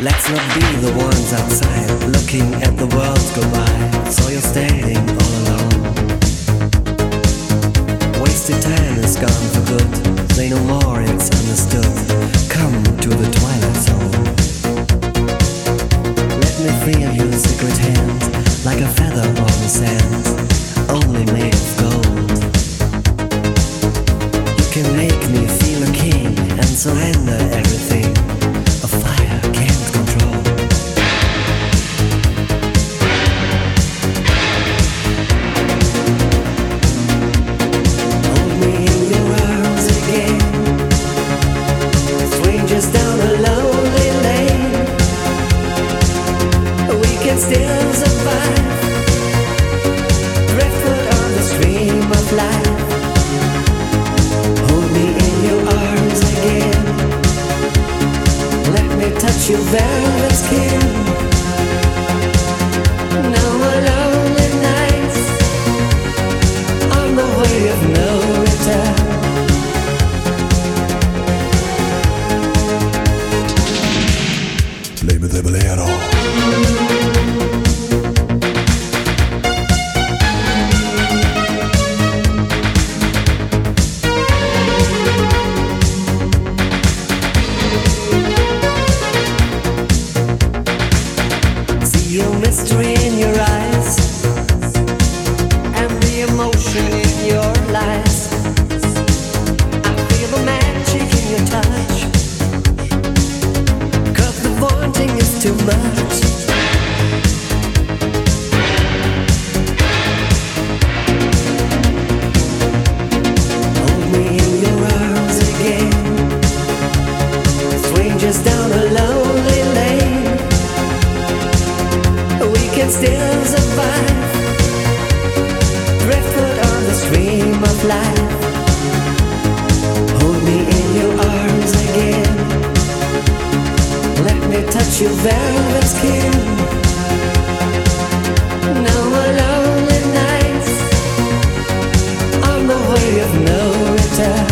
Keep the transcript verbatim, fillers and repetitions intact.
Let's not be the ones outside looking at the world go by. So you're standing all alone. Wasted time is gone for good. Say no more, it's understood. Come to the twilight zone. Let me feel your secret hand, like a feather on the sand, only made of gold. You can make me feel a king and surrender everything a fire can't control. Hold me in your arms again, strangers down a lonely lane. We can still survive, driftwood on the stream of life. Hold me in your arms again, let me touch your velvet skin. No more lonely nights on the way of no return. Blame the bolero. Your mystery in your eyes and the emotion in your lies. I feel the magic in your touch, 'cause the wanting is too much. Hold me in your arms again, strangers down a lonely lane. We can still survive, driftwood on the stream of life. Hold me in your arms again, let me touch your velvet skin. No more lonely nights on the way of no return.